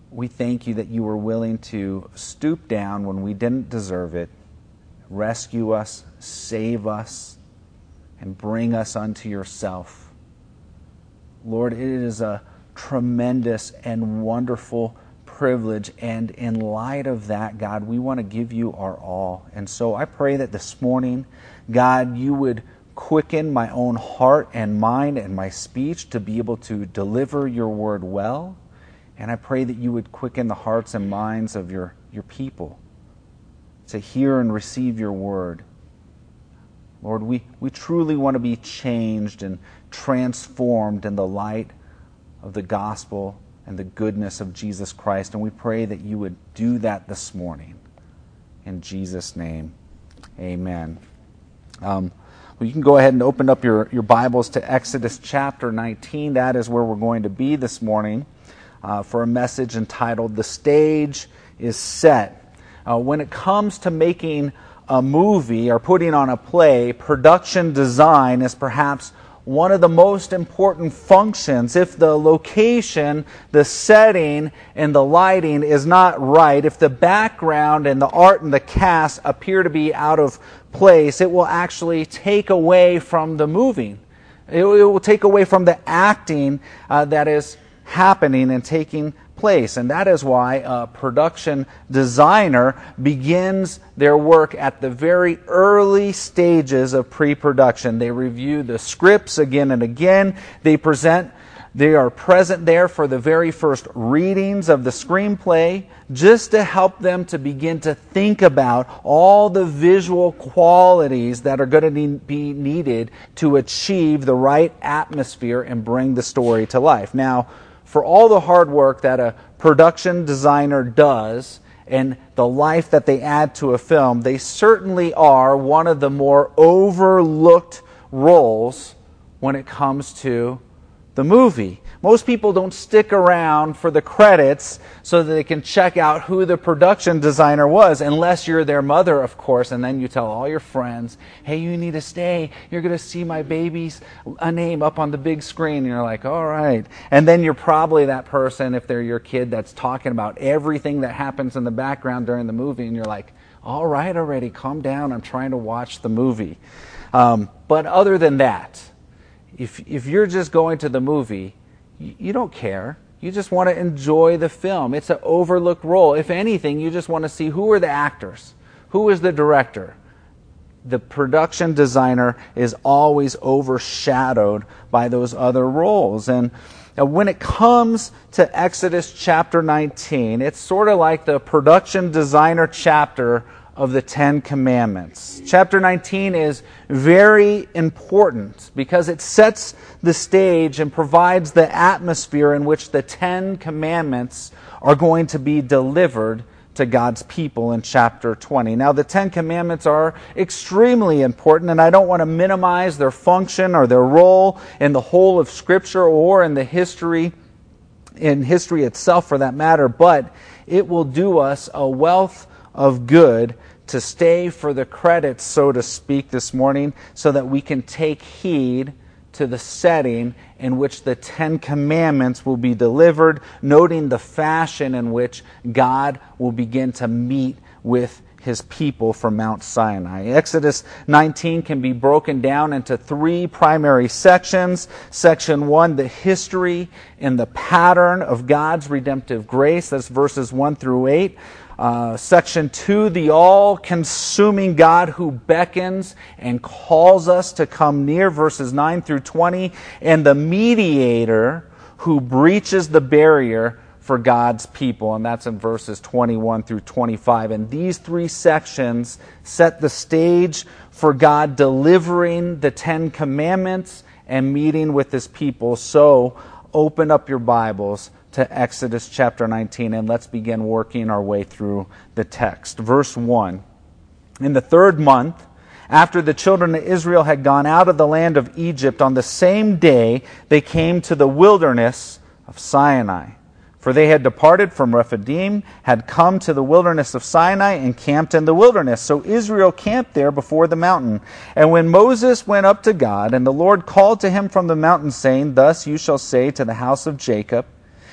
we thank you that you were willing to stoop down when we didn't deserve it, rescue us, save us, and bring us unto yourself. Lord, it is a tremendous and wonderful privilege, and in light of that, God, we want to give you our all. And so I pray that this morning, God, you would quicken my own heart and mind and my speech to be able to deliver your word well. And I pray that you would quicken the hearts and minds of your people to hear and receive your word. Lord, we truly want to be changed and transformed in the light of the gospel and the goodness of Jesus Christ. And we pray that you would do that this morning. In Jesus' name, amen. Well, you can go ahead and open up your Bibles to Exodus chapter 19. That is where we're going to be this morning for a message entitled, "The Stage is Set." When it comes to making a movie or putting on a play, production design is perhaps one of the most important functions. If the location, the setting, and the lighting is not right, if the background and the art and the cast appear to be out of place, it will actually take away from the movie. It will take away from the acting that is happening and taking place. And that is why a production designer begins their work at the very early stages of pre-production. They review the scripts again and again. They are present there for the very first readings of the screenplay, just to help them to begin to think about all the visual qualities that are going to be needed to achieve the right atmosphere and bring the story to life. Now, for all the hard work that a production designer does and the life that they add to a film, they certainly are one of the more overlooked roles when it comes to the movie. Most people don't stick around for the credits so that they can check out who the production designer was, unless you're their mother, of course, and then you tell all your friends, "Hey, you need to stay. You're going to see my baby's name up on the big screen." And you're like, "All right." And then you're probably that person, if they're your kid, that's talking about everything that happens in the background during the movie, and you're like, "All right already, calm down. I'm trying to watch the movie." But other than that, if you're just going to the movie, you don't care. You just want to enjoy the film. It's an overlooked role. If anything, you just want to see who are the actors, who is the director. The production designer is always overshadowed by those other roles. And when it comes to Exodus chapter 19, it's sort of like the production designer chapter of the Ten Commandments. Chapter 19 is very important because it sets the stage and provides the atmosphere in which the Ten Commandments are going to be delivered to God's people in chapter 20. Now, the Ten Commandments are extremely important, and I don't want to minimize their function or their role in the whole of Scripture or in history itself for that matter, but it will do us a wealth of good to stay for the credits, so to speak, this morning, so that we can take heed to the setting in which the Ten Commandments will be delivered, noting the fashion in which God will begin to meet with his people from Mount Sinai. Exodus 19 can be broken down into three primary sections. Section 1, the history and the pattern of God's redemptive grace. That's verses 1 through 8. Section 2, the all-consuming God who beckons and calls us to come near, verses 9 through 20, and the mediator who breaches the barrier for God's people, and that's in verses 21 through 25. And these three sections set the stage for God delivering the Ten Commandments and meeting with his people. So open up your Bibles to Exodus chapter 19, and let's begin working our way through the text. Verse 1, in the 3rd month, after the children of Israel had gone out of the land of Egypt, on the same day they came to the wilderness of Sinai. For they had departed from Rephidim, had come to the wilderness of Sinai, and camped in the wilderness. So Israel camped there before the mountain. And when Moses went up to God, and the Lord called to him from the mountain, saying, "Thus you shall say to the house of Jacob,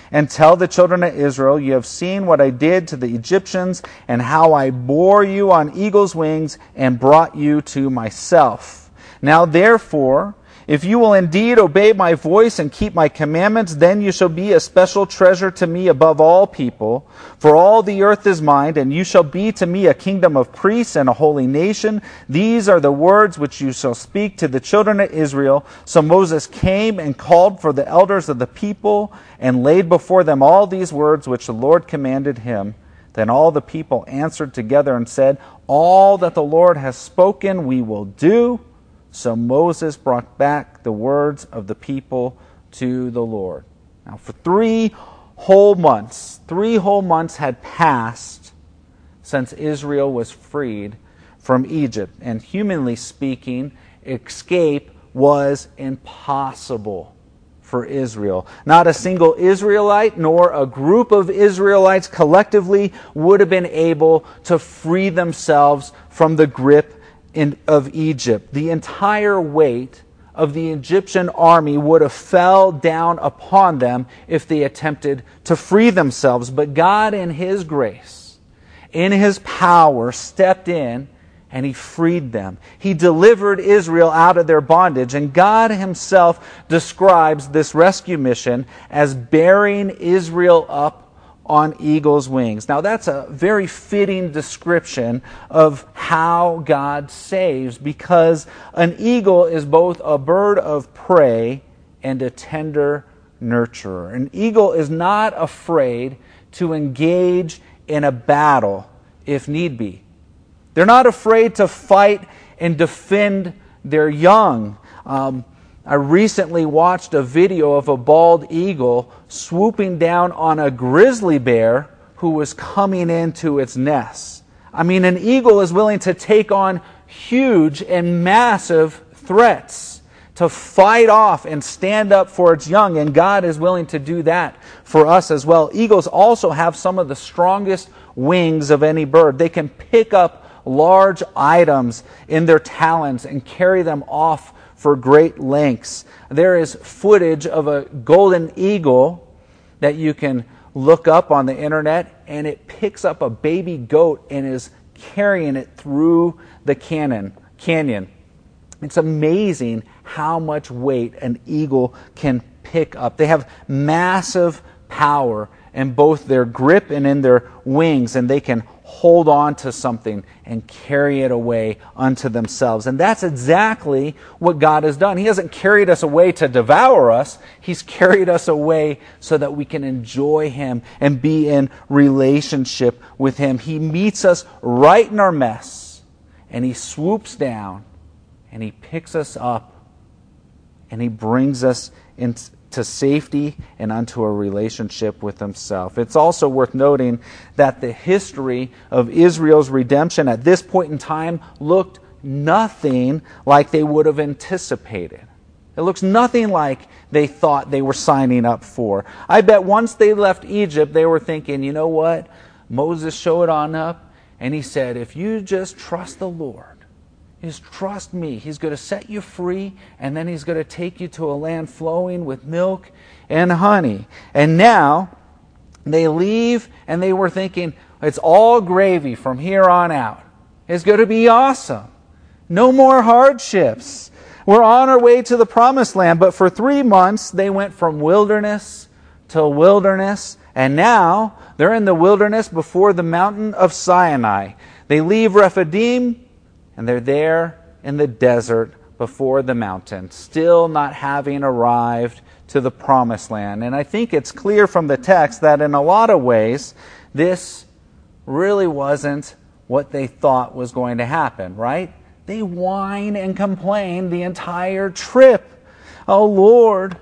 and tell the children of Israel, you have seen what I did to the Egyptians, and how I bore you on eagle's wings and brought you to myself. Now therefore, if you will indeed obey my voice and keep my commandments, then you shall be a special treasure to me above all people. For all the earth is mine, and you shall be to me a kingdom of priests and a holy nation. These are the words which you shall speak to the children of Israel. So Moses came and called for the elders of the people, and laid before them all these words which the Lord commanded him. Then all the people answered together and said, all that the Lord has spoken we will do. So Moses brought back the words of the people to the Lord. Now for 3 whole months had passed since Israel was freed from Egypt. And humanly speaking, escape was impossible for Israel. Not a single Israelite nor a group of Israelites collectively would have been able to free themselves from the grip of Egypt. The entire weight of the Egyptian army would have fell down upon them if they attempted to free themselves. But God, in His grace, in His power, stepped in and He freed them. He delivered Israel out of their bondage. And God Himself describes this rescue mission as bearing Israel up on eagle's wings. Now that's a very fitting description of how God saves, because an eagle is both a bird of prey and a tender nurturer. An eagle is not afraid to engage in a battle if need be. They're not afraid to fight and defend their young. I recently watched a video of a bald eagle swooping down on a grizzly bear who was coming into its nest. I mean, an eagle is willing to take on huge and massive threats, to fight off and stand up for its young, and God is willing to do that for us as well. Eagles also have some of the strongest wings of any bird. They can pick up large items in their talons and carry them off for great lengths. There is footage of a golden eagle that you can look up on the internet, and it picks up a baby goat and is carrying it through the canyon. It's amazing how much weight an eagle can pick up. They have massive power in both their grip and in their wings, and they can hold on to something and carry it away unto themselves. And that's exactly what God has done. He hasn't carried us away to devour us. He's carried us away so that we can enjoy Him and be in relationship with Him. He meets us right in our mess, and He swoops down and He picks us up and He brings us into safety and unto a relationship with Himself. It's also worth noting that the history of Israel's redemption at this point in time looked nothing like they would have anticipated. It looks nothing like they thought they were signing up for. I bet once they left Egypt, they were thinking, you know what? Moses showed on up and he said, if you just trust the Lord, is trust me. He's going to set you free, and then He's going to take you to a land flowing with milk and honey. And now they leave, and they were thinking, it's all gravy from here on out. It's going to be awesome. No more hardships. We're on our way to the promised land. But for 3 months, they went from wilderness to wilderness, and now they're in the wilderness before the mountain of Sinai. They leave Rephidim, and they're there in the desert before the mountain, still not having arrived to the promised land. And I think it's clear from the text that in a lot of ways, this really wasn't what they thought was going to happen, right? They whine and complain the entire trip. Oh, Lord,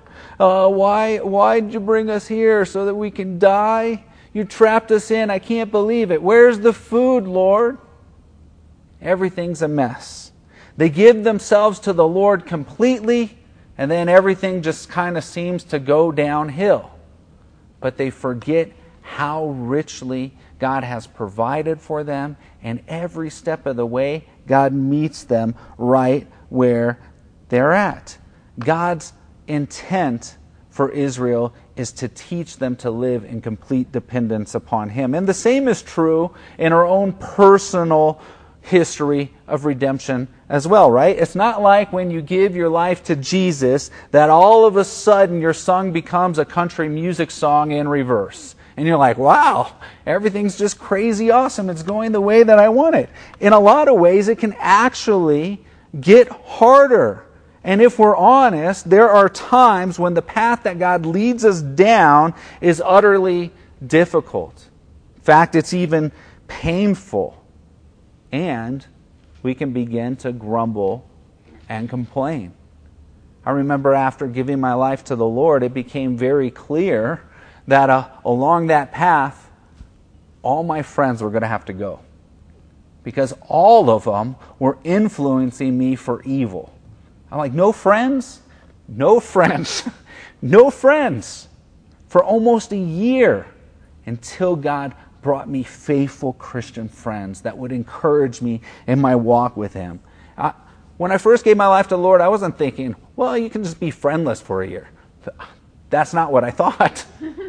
why'd you bring us here so that we can die? You trapped us in. I can't believe it. Where's the food, Lord? Everything's a mess. They give themselves to the Lord completely, and then everything just kind of seems to go downhill. But they forget how richly God has provided for them, and every step of the way, God meets them right where they're at. God's intent for Israel is to teach them to live in complete dependence upon Him. And the same is true in our own personal history of redemption as well, right? It's not like when you give your life to Jesus that all of a sudden your song becomes a country music song in reverse. And you're like, wow, everything's just crazy awesome. It's going the way that I want it. In a lot of ways, it can actually get harder. And if we're honest, there are times when the path that God leads us down is utterly difficult. In fact, it's even painful. And we can begin to grumble and complain. I remember after giving my life to the Lord, it became very clear that along that path, all my friends were going to have to go. Because all of them were influencing me for evil. I'm like, no friends? No friends. No friends. For almost a year, until God brought me faithful Christian friends that would encourage me in my walk with Him. When I first gave my life to the Lord, I wasn't thinking, well, you can just be friendless for a year. That's not what I thought.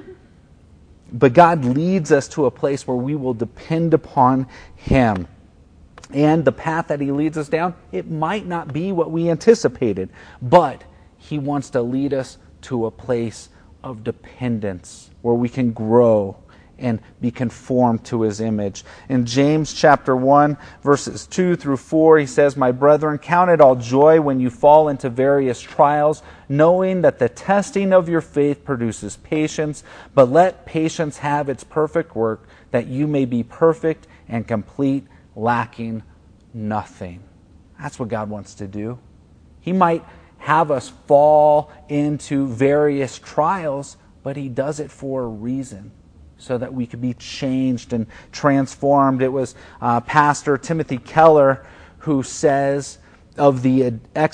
But God leads us to a place where we will depend upon Him. And the path that He leads us down, it might not be what we anticipated, but He wants to lead us to a place of dependence where we can grow and be conformed to His image. In James chapter 1, verses 2 through 4, he says, "My brethren, count it all joy when you fall into various trials, knowing that the testing of your faith produces patience, but let patience have its perfect work, that you may be perfect and complete, lacking nothing." That's what God wants to do. He might have us fall into various trials, but He does it for a reason, so that we could be changed and transformed. It was Pastor Timothy Keller who says of the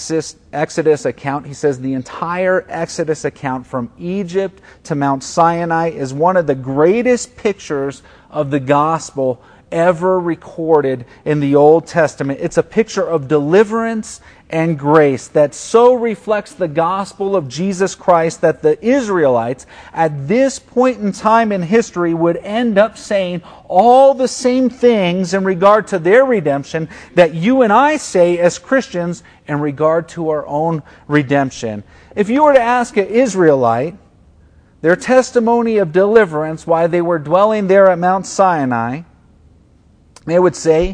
Exodus account, he says, the entire Exodus account from Egypt to Mount Sinai is one of the greatest pictures of the gospel ever recorded in the Old Testament. It's a picture of deliverance and grace that so reflects the gospel of Jesus Christ that the Israelites at this point in time in history would end up saying all the same things in regard to their redemption that you and I say as Christians in regard to our own redemption. If you were to ask an Israelite their testimony of deliverance while they were dwelling there at Mount Sinai, they would say,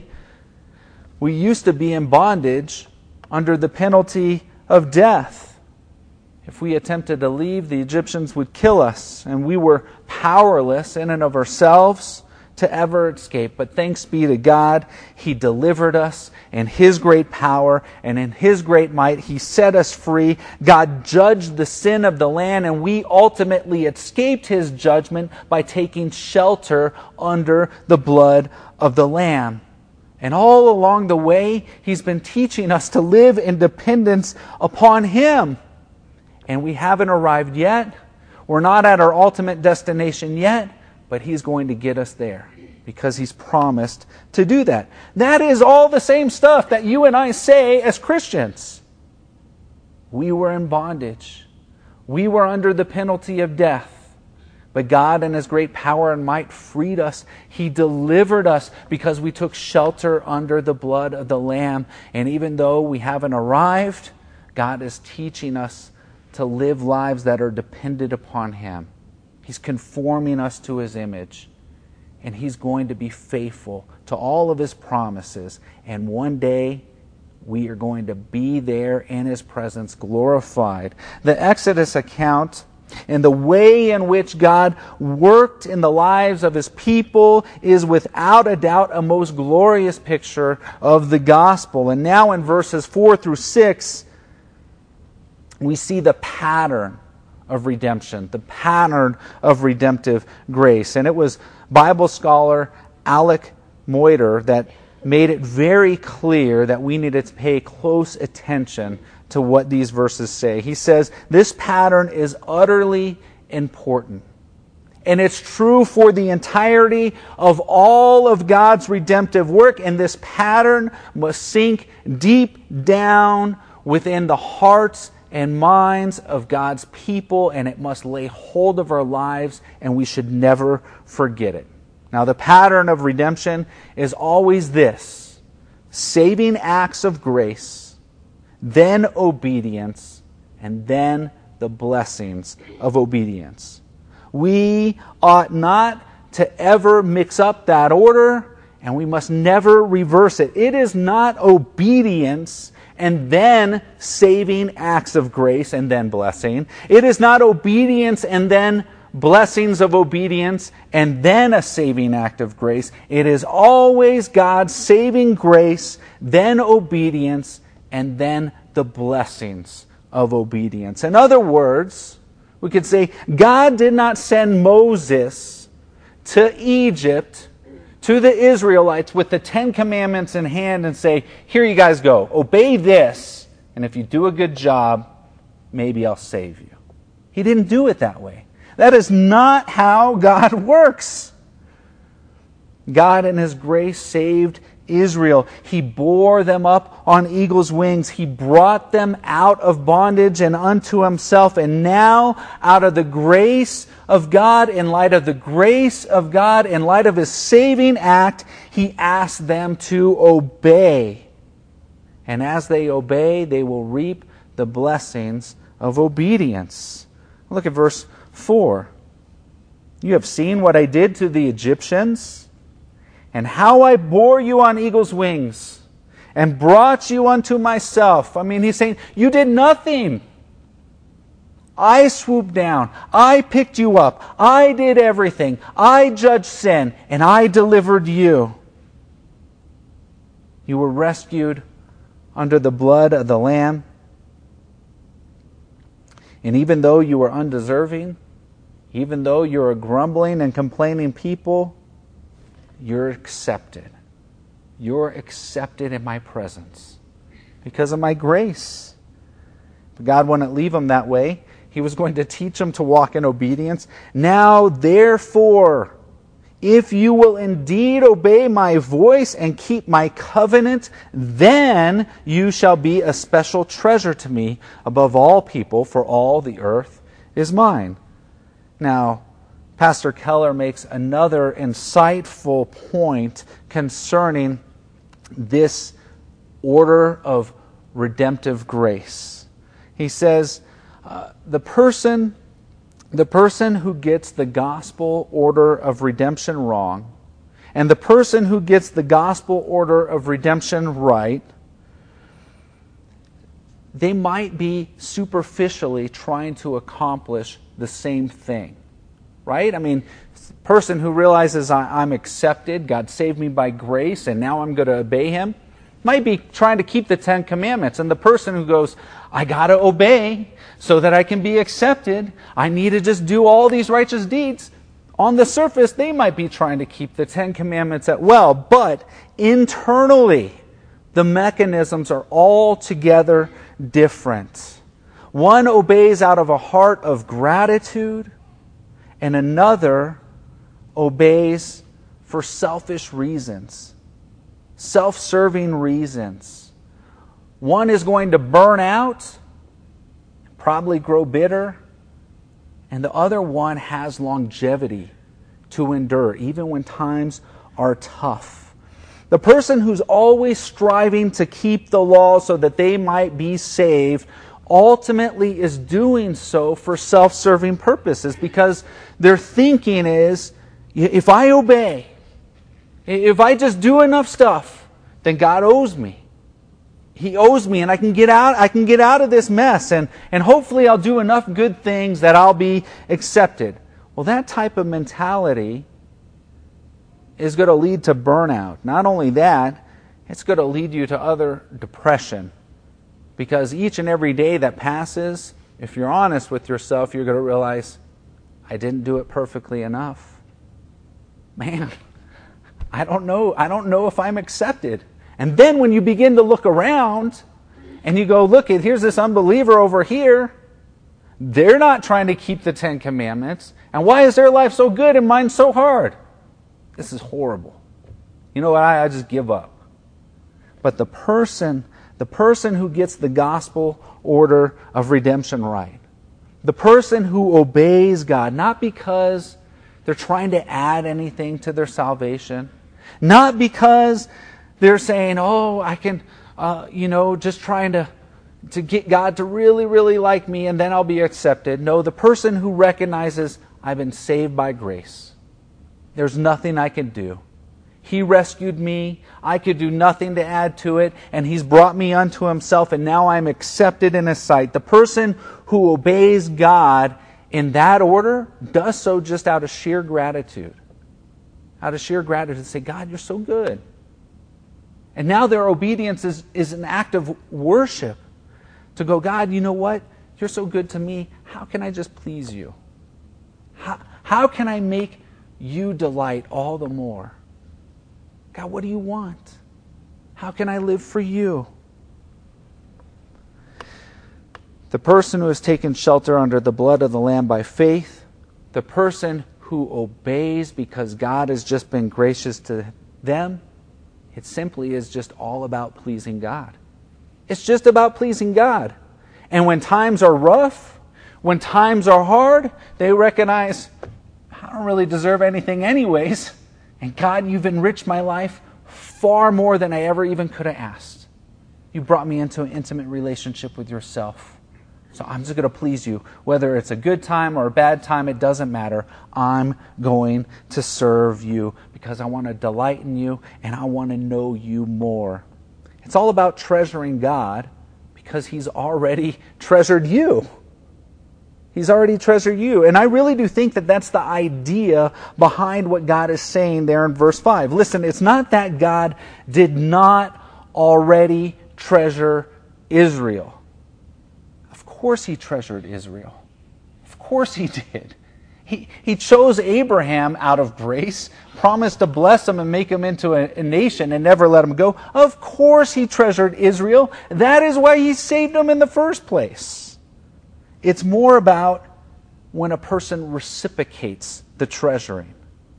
we used to be in bondage under the penalty of death. If we attempted to leave, the Egyptians would kill us, and we were powerless in and of ourselves to ever escape. But thanks be to God, He delivered us in His great power, and in His great might He set us free. God judged the sin of the land, and we ultimately escaped His judgment by taking shelter under the blood of the Lamb. And all along the way, He's been teaching us to live in dependence upon Him. And we haven't arrived yet. We're not at our ultimate destination yet, but He's going to get us there because He's promised to do that. That is all the same stuff that you and I say as Christians. We were in bondage. We were under the penalty of death. But God in His great power and might freed us. He delivered us because we took shelter under the blood of the Lamb. And even though we haven't arrived, God is teaching us to live lives that are dependent upon Him. He's conforming us to His image. And He's going to be faithful to all of His promises. And one day, we are going to be there in His presence, glorified. The Exodus account and the way in which God worked in the lives of His people is without a doubt a most glorious picture of the gospel. And now in verses 4 through 6, we see the pattern of redemption, the pattern of redemptive grace. And it was Bible scholar Alec Moiter that made it very clear that we needed to pay close attention to what these verses say. He says, this pattern is utterly important. And it's true for the entirety of all of God's redemptive work. And this pattern must sink deep down within the hearts and minds of God's people, and it must lay hold of our lives, and we should never forget it. Now, the pattern of redemption is always this: saving acts of grace, then obedience, and then the blessings of obedience. We ought not to ever mix up that order, and we must never reverse it. It is not obedience and then saving acts of grace and then blessing. It is not obedience and then blessings of obedience and then a saving act of grace. It is always God's saving grace, then obedience, and then the blessings of obedience. In other words, we could say God did not send Moses to Egypt, to the Israelites, with the 10 Commandments in hand and say, here you guys go, obey this, and if you do a good job, maybe I'll save you. He didn't do it that way. That is not how God works. God in His grace saved Israel. He bore them up on eagle's wings. He brought them out of bondage and unto Himself. And now, out of the grace of God, in light of the grace of God, in light of His saving act, He asked them to obey. And as they obey, they will reap the blessings of obedience. Look at verse 4. You have seen what I did to the Egyptians, and how I bore you on eagle's wings, and brought you unto myself. I mean, He's saying, you did nothing. I swooped down. I picked you up. I did everything. I judged sin, and I delivered you. You were rescued under the blood of the Lamb. And even though you were undeserving, even though you're a grumbling and complaining people, you're accepted. You're accepted in my presence because of my grace. But God wouldn't leave them that way. He was going to teach them to walk in obedience. Now, therefore, if you will indeed obey my voice and keep my covenant, then you shall be a special treasure to me above all people, for all the earth is mine. Now, Pastor Keller makes another insightful point concerning this order of redemptive grace. He says, the person who gets the gospel order of redemption wrong, and the person who gets the gospel order of redemption right, they might be superficially trying to accomplish the same thing. Right? I mean, the person who realizes I'm accepted, God saved me by grace, and now I'm going to obey Him, might be trying to keep the 10 Commandments. And the person who goes, I got to obey so that I can be accepted, I need to just do all these righteous deeds. On the surface, they might be trying to keep the 10 Commandments at well, but internally, the mechanisms are altogether different. One obeys out of a heart of gratitude, and another obeys for selfish reasons, self-serving reasons. One is going to burn out, probably grow bitter, and the other one has longevity to endure, even when times are tough. The person who's always striving to keep the law so that they might be saved ultimately is doing so for self-serving purposes, because their thinking is, if I obey, if I just do enough stuff, then God owes me. He owes me, and I can get out of this mess, and hopefully I'll do enough good things that I'll be accepted. Well, that type of mentality is going to lead to burnout. Not only that, it's going to lead you to other depression. Because each and every day that passes, if you're honest with yourself, you're going to realize, I didn't do it perfectly enough. Man, I don't know if I'm accepted. And then when you begin to look around and you go, look, here's this unbeliever over here. They're not trying to keep the 10 Commandments. And why is their life so good and mine so hard? This is horrible. You know what? I just give up. But the person The person who gets the gospel order of redemption right. The person who obeys God, not because they're trying to add anything to their salvation, not because they're saying, oh, I can, just trying to get God to really, really like me and then I'll be accepted. No, the person who recognizes I've been saved by grace. There's nothing I can do. He rescued me. I could do nothing to add to it. And He's brought me unto Himself, and now I'm accepted in His sight. The person who obeys God in that order does so just out of sheer gratitude. Out of sheer gratitude, say, God, you're so good. And now their obedience is an act of worship. To go, God, you know what? You're so good to me. How can I just please you? How can I make you delight all the more? God, what do you want? How can I live for you? The person who has taken shelter under the blood of the Lamb by faith, the person who obeys because God has just been gracious to them, it simply is just all about pleasing God. It's just about pleasing God. And when times are rough, when times are hard, they recognize, I don't really deserve anything anyways. And God, you've enriched my life far more than I ever even could have asked. You brought me into an intimate relationship with yourself. So I'm just going to please you. Whether it's a good time or a bad time, it doesn't matter. I'm going to serve you because I want to delight in you and I want to know you more. It's all about treasuring God because He's already treasured you. He's already treasured you. And I really do think that that's the idea behind what God is saying there in verse 5. Listen, it's not that God did not already treasure Israel. Of course He treasured Israel. Of course He did. He chose Abraham out of grace, promised to bless him and make him into a nation and never let him go. Of course He treasured Israel. That is why He saved them in the first place. It's more about when a person reciprocates the treasuring.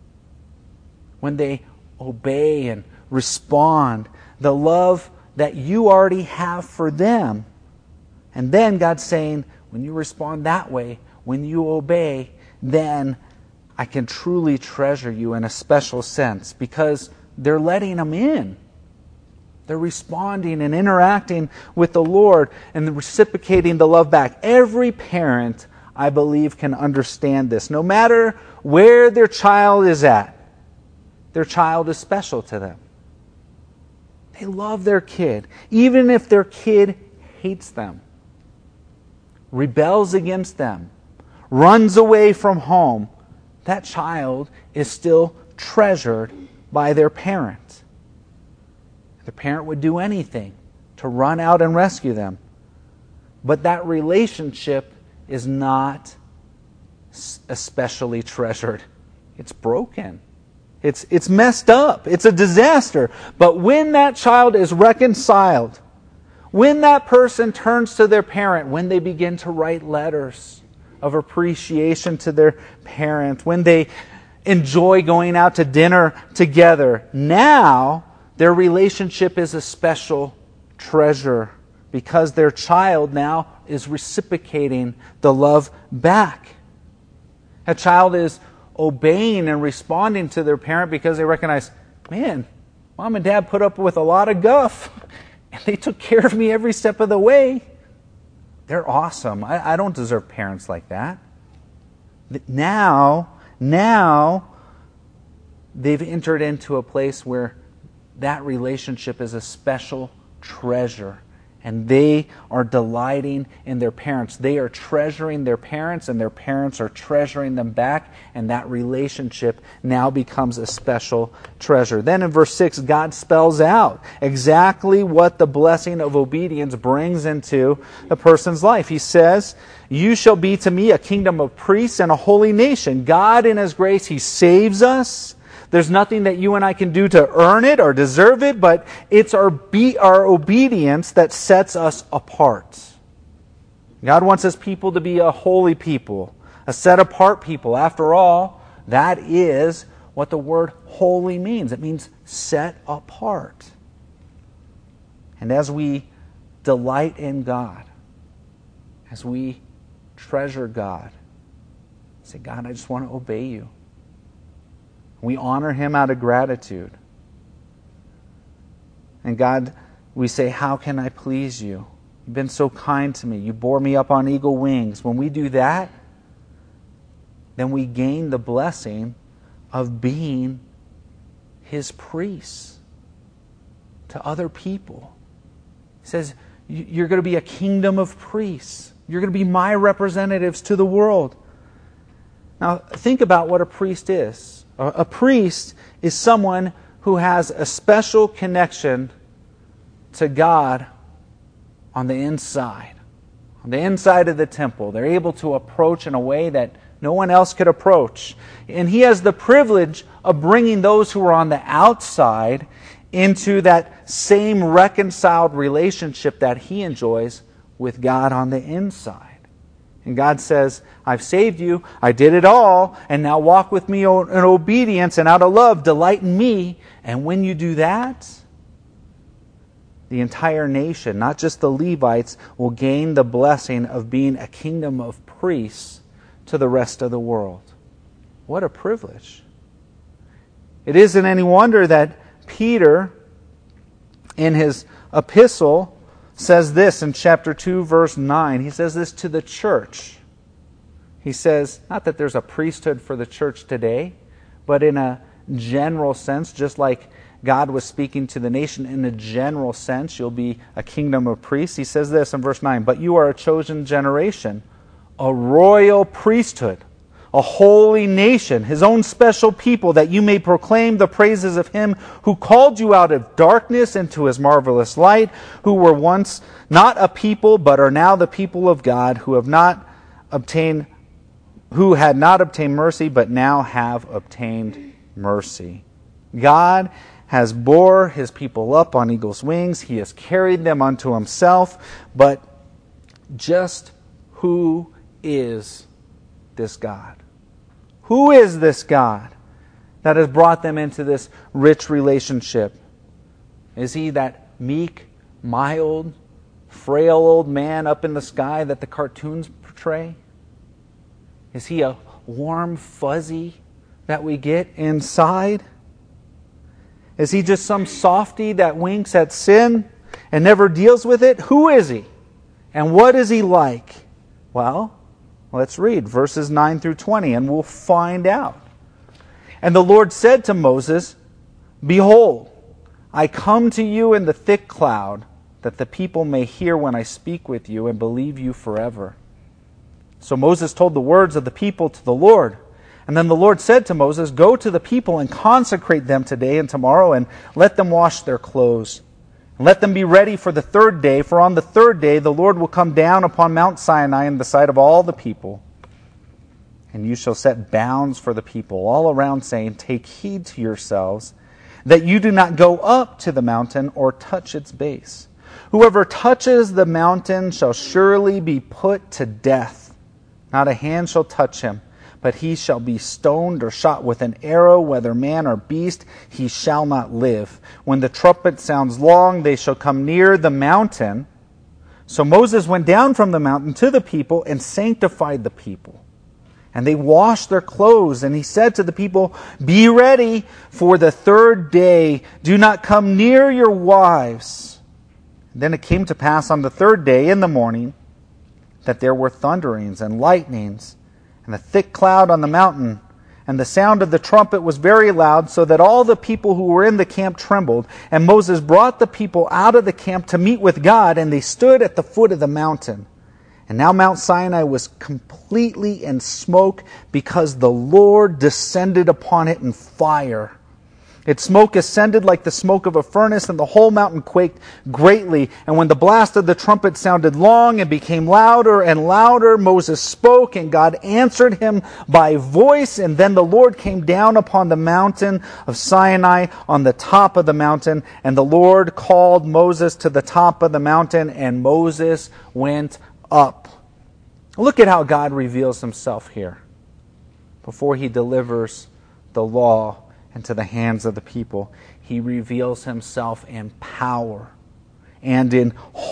When they obey and respond, the love that you already have for them. And then God's saying, when you respond that way, when you obey, then I can truly treasure you in a special sense because they're letting them in. They're responding and interacting with the Lord and reciprocating the love back. Every parent, I believe, can understand this. No matter where their child is at, their child is special to them. They love their kid, even if their kid hates them, rebels against them, runs away from home. That child is still treasured by their parent. The parent would do anything to run out and rescue them. But that relationship is not especially treasured. It's broken. It's messed up. It's a disaster. But when that child is reconciled, when that person turns to their parent, when they begin to write letters of appreciation to their parent, when they enjoy going out to dinner together, now their relationship is a special treasure because their child now is reciprocating the love back. A child is obeying and responding to their parent because they recognize, man, Mom and Dad put up with a lot of guff and they took care of me every step of the way. They're awesome. I don't deserve parents like that. Now they've entered into a place where that relationship is a special treasure. And they are delighting in their parents. They are treasuring their parents, and their parents are treasuring them back. And that relationship now becomes a special treasure. Then in verse 6, God spells out exactly what the blessing of obedience brings into a person's life. He says, "You shall be to me a kingdom of priests and a holy nation." God in His grace, He saves us. There's nothing that you and I can do to earn it or deserve it, but it's our obedience that sets us apart. God wants His people to be a holy people, a set-apart people. After all, that is what the word holy means. It means set apart. And as we delight in God, as we treasure God, say, God, I just want to obey you. We honor him out of gratitude. And God, we say, how can I please you? You've been so kind to me. You bore me up on eagle wings. When we do that, then we gain the blessing of being his priests to other people. He says, you're going to be a kingdom of priests. You're going to be my representatives to the world. Now, think about what a priest is. A priest is someone who has a special connection to God on the inside of the temple. They're able to approach in a way that no one else could approach. And he has the privilege of bringing those who are on the outside into that same reconciled relationship that he enjoys with God on the inside. And God says, I've saved you, I did it all, and now walk with me in obedience and out of love, delight in me. And when you do that, the entire nation, not just the Levites, will gain the blessing of being a kingdom of priests to the rest of the world. What a privilege. It isn't any wonder that Peter, in his epistle, says this in chapter 2, verse 9. He says this to the church. He says, not that there's a priesthood for the church today, but in a general sense, just like God was speaking to the nation in a general sense, you'll be a kingdom of priests. He says this in verse 9, but you are a chosen generation, a royal priesthood, a holy nation, his own special people, that you may proclaim the praises of him who called you out of darkness into his marvelous light, who were once not a people, but are now the people of God, who had not obtained mercy, but now have obtained mercy. God has bore his people up on eagle's wings. He has carried them unto himself. But just who is this God? Who is this God that has brought them into this rich relationship? Is he that meek, mild, frail old man up in the sky that the cartoons portray? Is he a warm fuzzy that we get inside? Is he just some softy that winks at sin and never deals with it? Who is he? And what is he like? Well, let's read verses 9 through 20 and we'll find out. And the Lord said to Moses, behold, I come to you in the thick cloud, that the people may hear when I speak with you and believe you forever. So Moses told the words of the people to the Lord. And then the Lord said to Moses, go to the people and consecrate them today and tomorrow, and let them wash their clothes. And let them be ready for the third day, for on the third day the Lord will come down upon Mount Sinai in the sight of all the people. And you shall set bounds for the people all around, saying, take heed to yourselves, that you do not go up to the mountain or touch its base. Whoever touches the mountain shall surely be put to death. Not a hand shall touch him, but he shall be stoned or shot with an arrow, whether man or beast, he shall not live. When the trumpet sounds long, they shall come near the mountain. So Moses went down from the mountain to the people and sanctified the people. And they washed their clothes, and he said to the people, be ready for the third day. Do not come near your wives. And then it came to pass on the third day in the morning that there were thunderings and lightnings, and a thick cloud on the mountain, and the sound of the trumpet was very loud, so that all the people who were in the camp trembled. And Moses brought the people out of the camp to meet with God, and they stood at the foot of the mountain. And now Mount Sinai was completely in smoke, because the Lord descended upon it in fire. Its smoke ascended like the smoke of a furnace, and the whole mountain quaked greatly. And when the blast of the trumpet sounded long and became louder and louder, Moses spoke, and God answered him by voice. And then the Lord came down upon the mountain of Sinai on the top of the mountain. And the Lord called Moses to the top of the mountain, and Moses went up. Look at how God reveals himself here before he delivers the law into the hands of the people. He reveals himself in power and in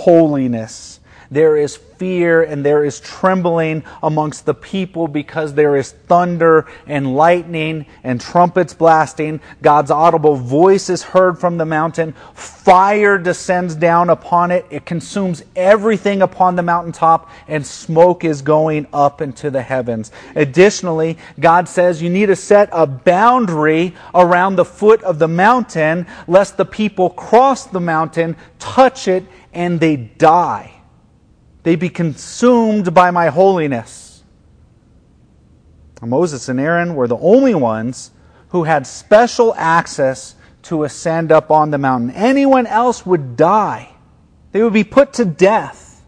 holiness. There is fear and there is trembling amongst the people because there is thunder and lightning and trumpets blasting. God's audible voice is heard from the mountain. Fire descends down upon it. It consumes everything upon the mountaintop, and smoke is going up into the heavens. Additionally, God says you need to set a boundary around the foot of the mountain lest the people cross the mountain, touch it, and they die. They be consumed by my holiness. Moses and Aaron were the only ones who had special access to ascend up on the mountain. Anyone else would die. They would be put to death.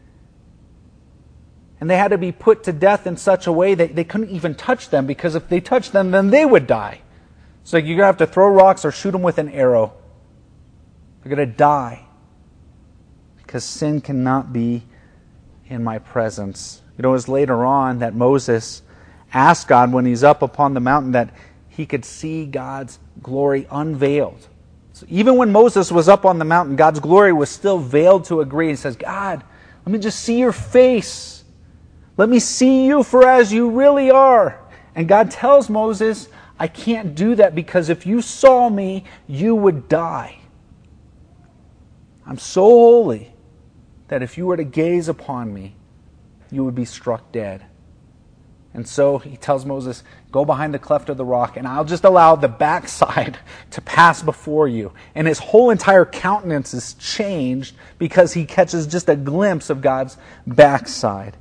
And they had to be put to death in such a way that they couldn't even touch them, because if they touched them, then they would die. So you're going to have to throw rocks or shoot them with an arrow. They're going to die. Because sin cannot be in my presence. It was later on that Moses asked God, when he's up upon the mountain, that he could see God's glory unveiled. So even when Moses was up on the mountain, God's glory was still veiled to a degree. He says, God, let me just see your face. Let me see you for as you really are. And God tells Moses, I can't do that because if you saw me, you would die. I'm so holy that if you were to gaze upon me, you would be struck dead. And so he tells Moses, go behind the cleft of the rock, and I'll just allow the backside to pass before you. And his whole entire countenance is changed because he catches just a glimpse of God's backside.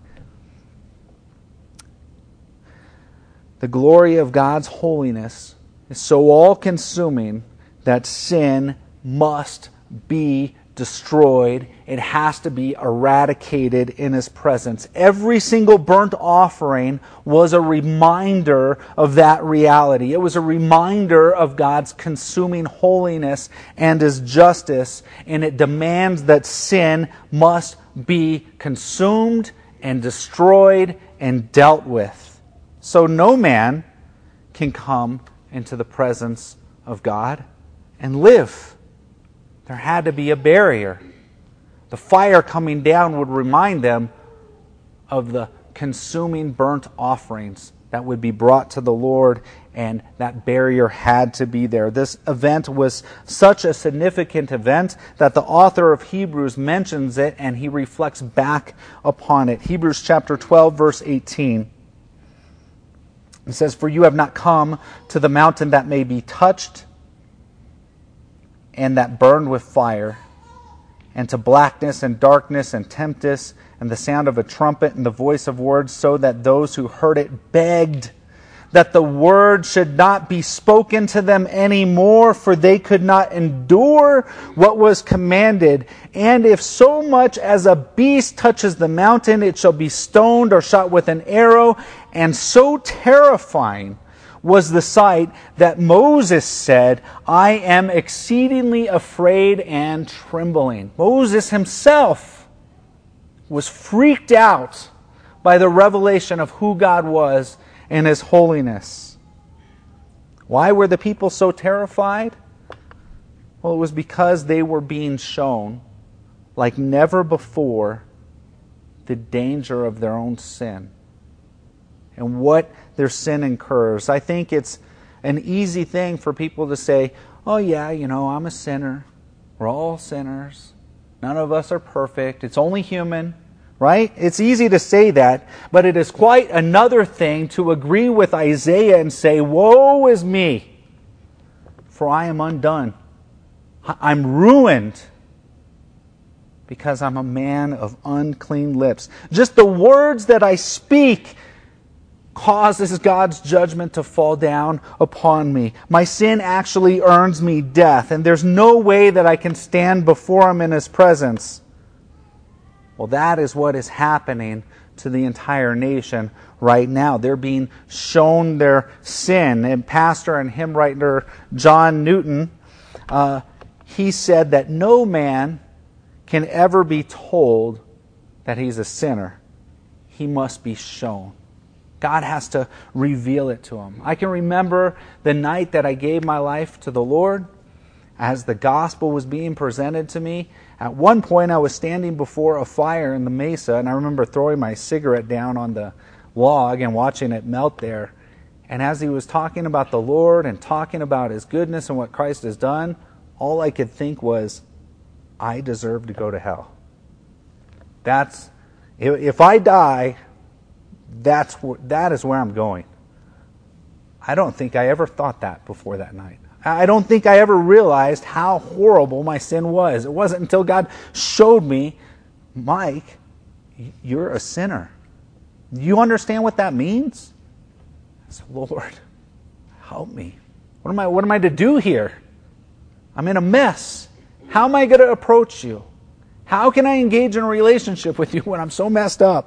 The glory of God's holiness is so all-consuming that sin must be destroyed. It has to be eradicated in His presence. Every single burnt offering was a reminder of that reality. It was a reminder of God's consuming holiness and His justice, and it demands that sin must be consumed and destroyed and dealt with. So no man can come into the presence of God and live. There had to be a barrier. The fire coming down would remind them of the consuming burnt offerings that would be brought to the Lord, and that barrier had to be there. This event was such a significant event that the author of Hebrews mentions it, and he reflects back upon it. Hebrews chapter 12, verse 18. It says, for you have not come to the mountain that may be touched and that burned with fire, and to blackness and darkness and tempest, and the sound of a trumpet and the voice of words, so that those who heard it begged that the word should not be spoken to them any more, for they could not endure what was commanded. And if so much as a beast touches the mountain, it shall be stoned or shot with an arrow. And so terrifying was the sight that Moses said, I am exceedingly afraid and trembling. Moses himself was freaked out by the revelation of who God was and His holiness. Why were the people so terrified? Well, it was because they were being shown, like never before, the danger of their own sin and what their sin incurs. I think it's an easy thing for people to say, oh yeah, I'm a sinner. We're all sinners. None of us are perfect. It's only human, right? It's easy to say that, but it is quite another thing to agree with Isaiah and say, woe is me, for I am undone. I'm ruined because I'm a man of unclean lips. Just the words that I speak causes God's judgment to fall down upon me. My sin actually earns me death, and there's no way that I can stand before Him in His presence. Well, that is what is happening to the entire nation right now. They're being shown their sin. And pastor and hymn writer John Newton, he said that no man can ever be told that he's a sinner. He must be shown. God has to reveal it to him. I can remember the night that I gave my life to the Lord. as the gospel was being presented to me. At one point, I was standing before a fire in the mesa, and I remember throwing my cigarette down on the log and watching it melt there. And as he was talking about the Lord and talking about His goodness and what Christ has done, all I could think was, I deserve to go to hell. If I die, that is where I'm going. I don't think I ever thought that before that night. I don't think I ever realized how horrible my sin was. It wasn't until God showed me, Mike, you're a sinner. You understand what that means? I said, Lord, help me. What am I to do here? I'm in a mess. How am I going to approach you? How can I engage in a relationship with you when I'm so messed up?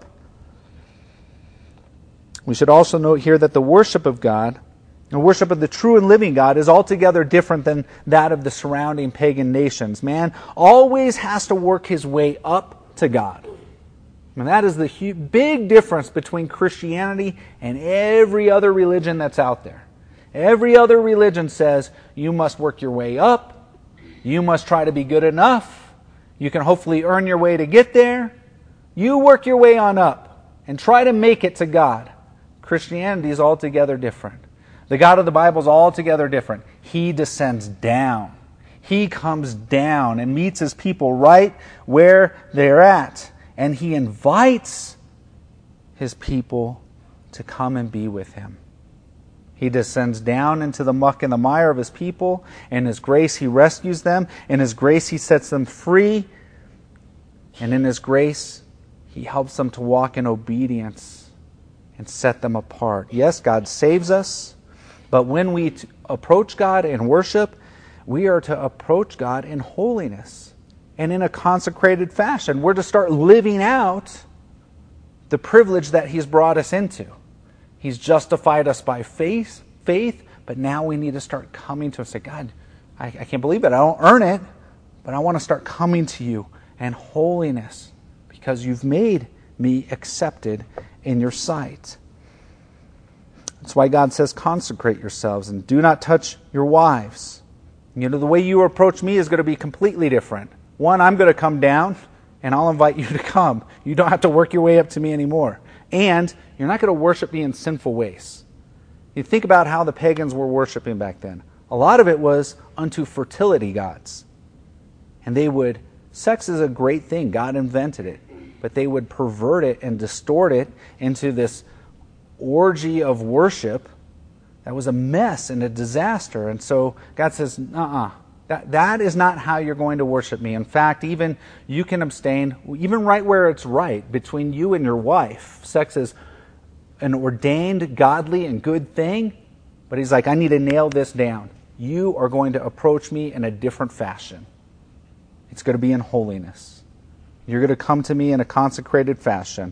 We should also note here that the worship of God, the worship of the true and living God, is altogether different than that of the surrounding pagan nations. Man always has to work his way up to God. And that is the big difference between Christianity and every other religion that's out there. Every other religion says you must work your way up. You must try to be good enough. You can hopefully earn your way to get there. You work your way on up and try to make it to God. Christianity is altogether different. The God of the Bible is altogether different. He descends down. He comes down and meets His people right where they're at. And He invites His people to come and be with Him. He descends down into the muck and the mire of His people. In His grace, He rescues them. In His grace, He sets them free. And in His grace, He helps them to walk in obedience and set them apart. Yes, God saves us. But when we approach God in worship, we are to approach God in holiness and in a consecrated fashion. We're to start living out the privilege that He's brought us into. He's justified us by faith, but now we need to start coming to Him and say, God, I can't believe it. I don't earn it, but I want to start coming to You in holiness because You've made me accepted in Your sight. That's why God says, consecrate yourselves and do not touch your wives. You know, the way you approach me is going to be completely different. One, I'm going to come down and I'll invite you to come. You don't have to work your way up to me anymore. And you're not going to worship me in sinful ways. You think about how the pagans were worshiping back then. A lot of it was unto fertility gods. And sex is a great thing. God invented it. But they would pervert it and distort it into this orgy of worship that was a mess and a disaster. And so God says, that is not how you're going to worship me. In fact, even you can abstain, even right where it's right, between you and your wife. Sex is an ordained, godly, and good thing. But He's like, I need to nail this down. You are going to approach me in a different fashion. It's going to be in holiness. You're going to come to me in a consecrated fashion.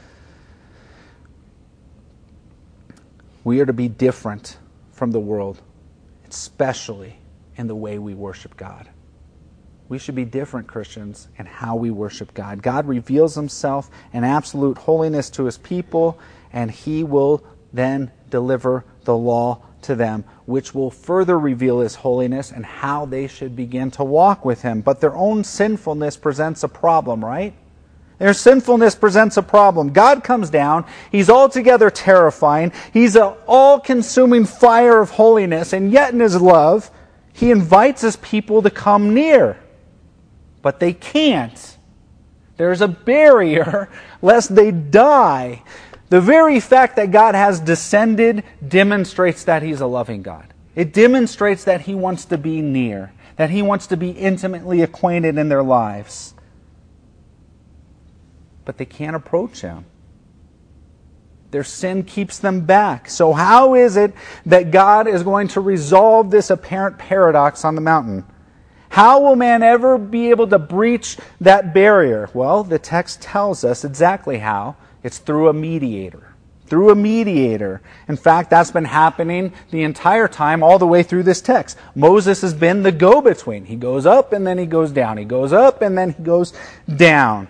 We are to be different from the world, especially in the way we worship God. We should be different Christians in how we worship God. God reveals Himself in absolute holiness to His people, and He will then deliver the law to them, which will further reveal His holiness and how they should begin to walk with Him. But their own sinfulness presents a problem, right? Their sinfulness presents a problem. God comes down. He's altogether terrifying. He's an all-consuming fire of holiness, and yet in His love, He invites His people to come near. But they can't. There's a barrier lest they die. The very fact that God has descended demonstrates that He's a loving God. It demonstrates that He wants to be near, that He wants to be intimately acquainted in their lives. But they can't approach Him. Their sin keeps them back. So how is it that God is going to resolve this apparent paradox on the mountain? How will man ever be able to breach that barrier? Well, the text tells us exactly how. It's through a mediator. Through a mediator. In fact, that's been happening the entire time, all the way through this text. Moses has been the go-between. He goes up and then he goes down. He goes up and then he goes down.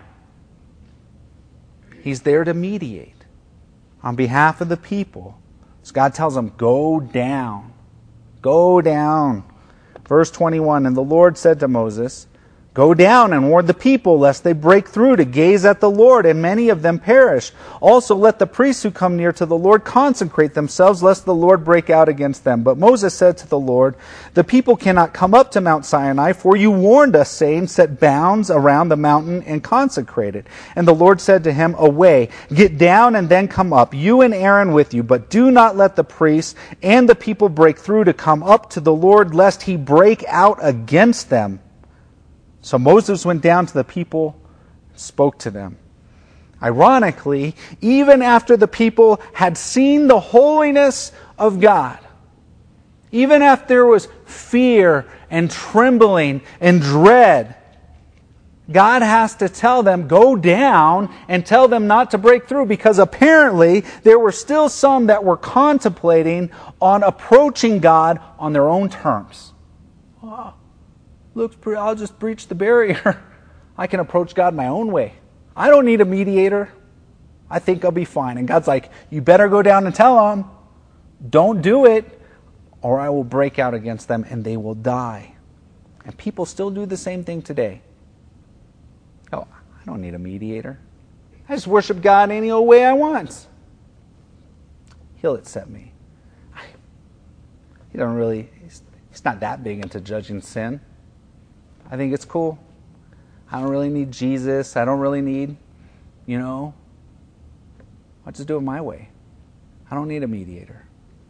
He's there to mediate on behalf of the people. So God tells him, go down. Go down. Verse 21, and the Lord said to Moses, go down and warn the people, lest they break through to gaze at the Lord, and many of them perish. Also let the priests who come near to the Lord consecrate themselves, lest the Lord break out against them. But Moses said to the Lord, the people cannot come up to Mount Sinai, for you warned us, saying, set bounds around the mountain and consecrate it. And the Lord said to him, away, get down and then come up, you and Aaron with you, but do not let the priests and the people break through to come up to the Lord, lest he break out against them. So Moses went down to the people and spoke to them. Ironically, even after the people had seen the holiness of God, even after there was fear and trembling and dread, God has to tell them, go down and tell them not to break through, because apparently there were still some that were contemplating on approaching God on their own terms. Looks pretty, I'll just breach the barrier. I can approach God my own way. I don't need a mediator. I think I'll be fine. And God's like, you better go down and tell them, don't do it, or I will break out against them and they will die. And people still do the same thing today. Oh, I don't need a mediator. I just worship God any old way I want. He'll accept me. He don't really, he's not that big into judging sin. I think it's cool. I don't really need Jesus. I don't really need, I'll just do it my way. I don't need a mediator.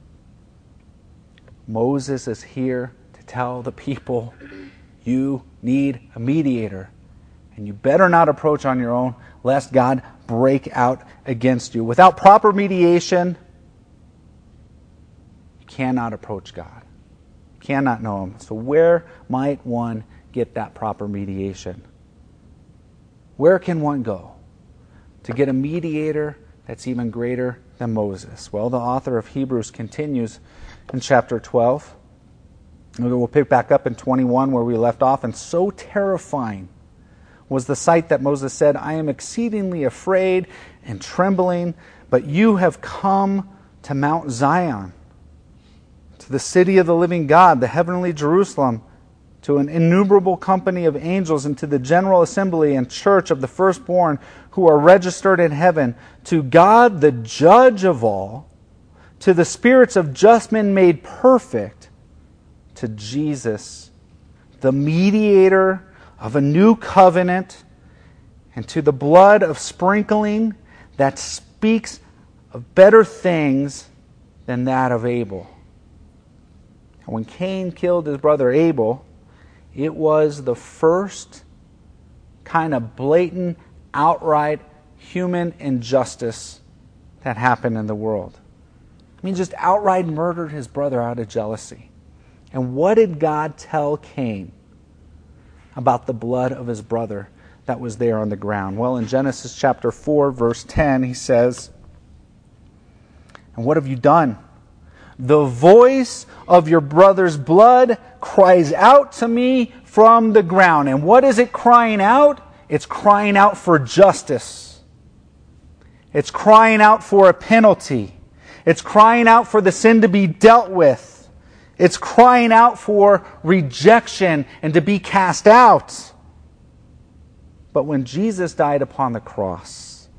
Moses is here to tell the people, you need a mediator. And you better not approach on your own, lest God break out against you. Without proper mediation, you cannot approach God. You cannot know Him. So where might one get that proper mediation? Where can one go to get a mediator that's even greater than Moses? Well, the author of Hebrews continues in chapter 12. We'll pick back up in 21 where we left off. And so terrifying was the sight that Moses said, I am exceedingly afraid and trembling, but you have come to Mount Zion, to the city of the living God, the heavenly Jerusalem, to an innumerable company of angels, and to the general assembly and church of the firstborn who are registered in heaven, to God the judge of all, to the spirits of just men made perfect, to Jesus, the mediator of a new covenant, and to the blood of sprinkling that speaks of better things than that of Abel. And when Cain killed his brother Abel, it was the first kind of blatant, outright human injustice that happened in the world. I mean, just outright murdered his brother out of jealousy. And what did God tell Cain about the blood of his brother that was there on the ground? Well, in Genesis chapter 4, verse 10, he says, and what have you done? The voice of your brother's blood cries out to me from the ground. And what is it crying out? It's crying out for justice. It's crying out for a penalty. It's crying out for the sin to be dealt with. It's crying out for rejection and to be cast out. But when Jesus died upon the cross,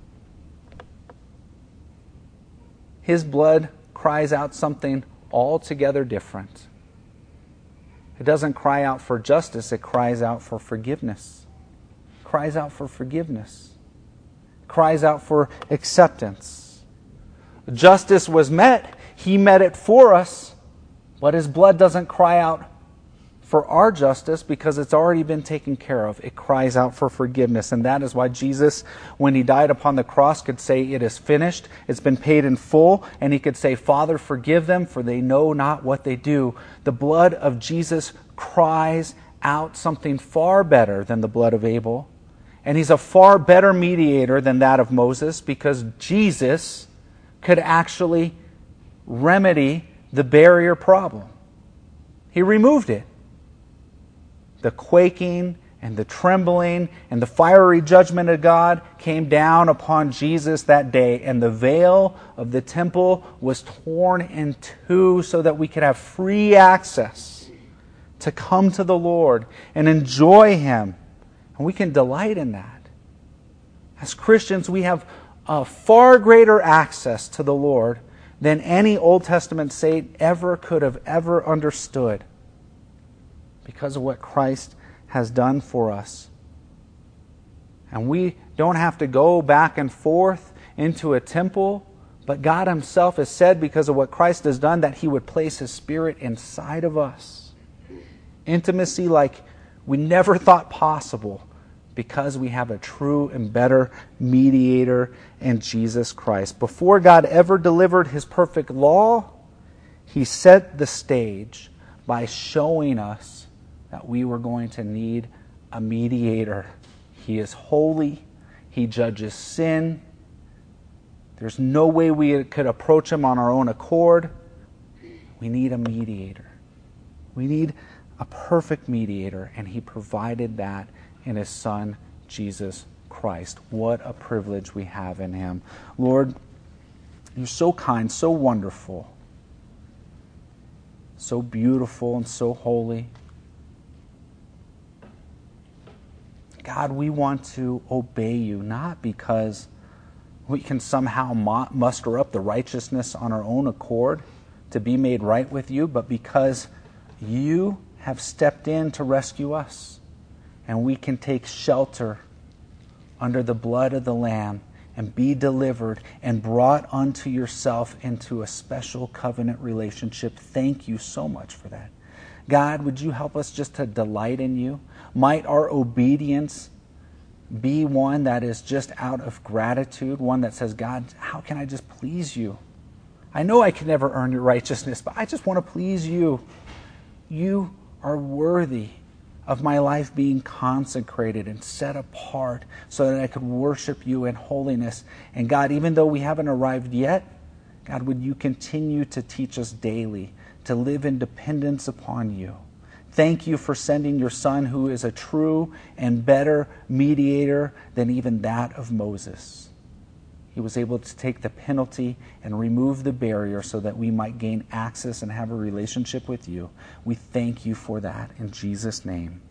His blood cries out something altogether different. It doesn't cry out for justice, it cries out for forgiveness. It cries out for forgiveness. It cries out for acceptance. Justice was met. He met it for us. But His blood doesn't cry out for our justice because it's already been taken care of. It cries out for forgiveness. And that is why Jesus, when He died upon the cross, could say, it is finished. It's been paid in full. And He could say, Father, forgive them, for they know not what they do. The blood of Jesus cries out something far better than the blood of Abel. And He's a far better mediator than that of Moses, because Jesus could actually remedy the barrier problem. He removed it. The quaking and the trembling and the fiery judgment of God came down upon Jesus that day, and the veil of the temple was torn in two so that we could have free access to come to the Lord and enjoy Him. And we can delight in that. As Christians, we have a far greater access to the Lord than any Old Testament saint ever could have ever understood, because of what Christ has done for us. And we don't have to go back and forth into a temple, but God Himself has said, because of what Christ has done, that He would place His Spirit inside of us. Intimacy like we never thought possible, because we have a true and better mediator in Jesus Christ. Before God ever delivered His perfect law, He set the stage by showing us that we were going to need a mediator. He is holy. He judges sin. There's no way we could approach Him on our own accord. We need a mediator. We need a perfect mediator, and He provided that in His Son, Jesus Christ. What a privilege we have in Him. Lord, You're so kind, so wonderful, so beautiful and so holy. God, we want to obey You, not because we can somehow muster up the righteousness on our own accord to be made right with You, but because You have stepped in to rescue us, and we can take shelter under the blood of the Lamb and be delivered and brought unto Yourself into a special covenant relationship. Thank You so much for that. God, would You help us just to delight in You? Might our obedience be one that is just out of gratitude, one that says, God, how can I just please You? I know I can never earn Your righteousness, but I just want to please You. You are worthy of my life being consecrated and set apart so that I could worship You in holiness. And God, even though we haven't arrived yet, God, would You continue to teach us daily to live in dependence upon You. Thank You for sending Your Son, who is a true and better mediator than even that of Moses. He was able to take the penalty and remove the barrier so that we might gain access and have a relationship with You. We thank You for that in Jesus' name.